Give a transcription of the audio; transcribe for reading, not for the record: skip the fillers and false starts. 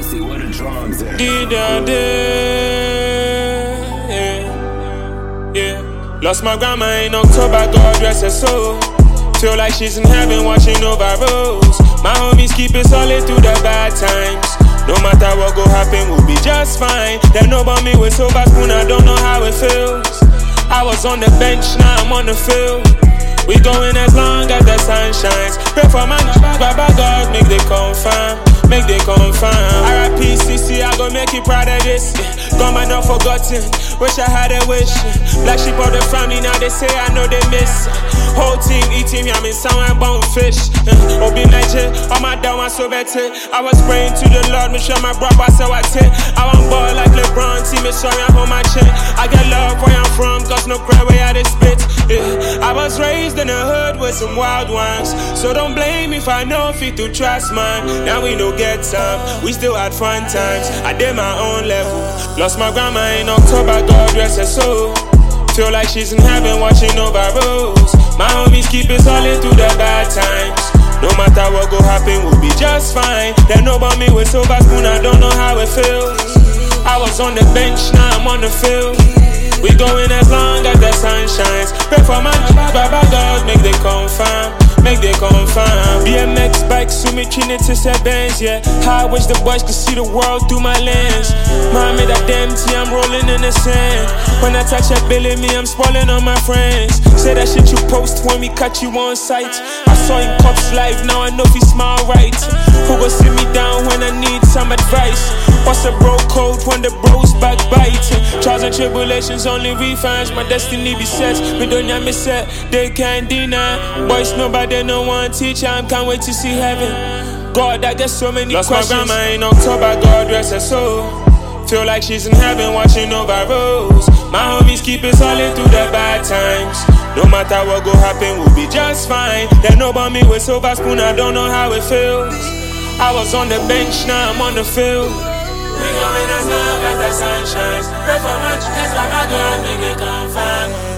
See what the drums at. Yeah. Lost my grandma in October, God rest her soul. Feel like she's in heaven watching over roads. My homies keep it solid through the bad times. No matter what go happen, we'll be just fine. They know about me with silver spoon, I don't know how it feels. I was on the bench, now I'm on the field. We going as long as the sun shines. Pray for my Baba God, make they confirm. Make they confirm. R.I.P. CC, I gon' make you proud of this. Gone but not forgotten. Wish I had a wish. Black sheep of the family, now they say I know they miss. Whole team eating me, I'm in someone bone fish. Obi Niger, all my down was so better. I was praying to the Lord, make sure my brother so I take. I want ball like LeBron, team is sorry I'm on my chin. I get love where I'm from, cause no cry where I they spit. I was raised in the hood with some wild ones, so don't blame me if I know fit to trust man. Now we no get some, we still had fun times. I did my own level. Lost my grandma in October, God rest her soul. Feel like she's in heaven watching over roads. My homies keep it solid through the bad times. No matter what go happen, we'll be just fine. They know about me with silver spoon, I don't know how it feels. I was on the bench, now I'm on the field. We going as long as the sun shines. Pray for my Baba God, make they confirm. Make they confirm. BMX bike, Sumi Trinity Benz, yeah. How I wish the boys could see the world through my lens. Mommy, that damn tea, I'm rolling in the sand. When I touch that belly, me, I'm spoiling on my friends. Say that shit you post when we catch you on sight. I saw him cops live, now I know if he smile right. Who go sit me down when I need some advice? What's a bro code when the bros backbite? Trials and tribulations, only refinds my destiny be set. Me don't ya me set, they can't deny. Boys nobody no one teacher, I can't wait to see heaven. God, I get so many questions. Lost my grandma in October, God rest her soul. Feel like she's in heaven watching over roads. My homies keep it solid through the bad times. No matter what go happen, we'll be just fine. They know about me with silver spoon, I don't know how it feels. I was on the bench, now I'm on the field. We going as long as the sun shines. Pray for much, that's why my God make it confirm.